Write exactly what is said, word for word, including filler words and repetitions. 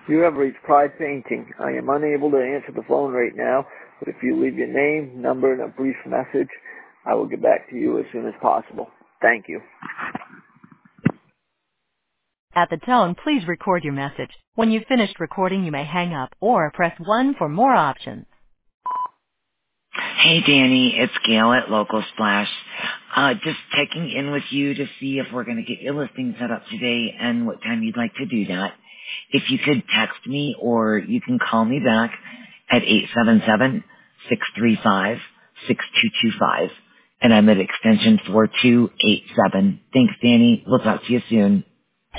You have reached Pride Painting. I am unable to answer the phone right now, but if you leave your name, number, and a brief message, I will get back to you as soon as possible. Thank you. At the tone, please record your message. When you've finished recording, you may hang up or press one for more options. Hey, Danny, it's Gail at Local Splash. Uh, just checking in with you to see if we're going to get your listing set up today and what time you'd like to do that. If you could text me or you can call me back at eight seven seven, six three five, six two two five, and I'm at extension four two eight seven. Thanks, Danny. We'll talk to you soon.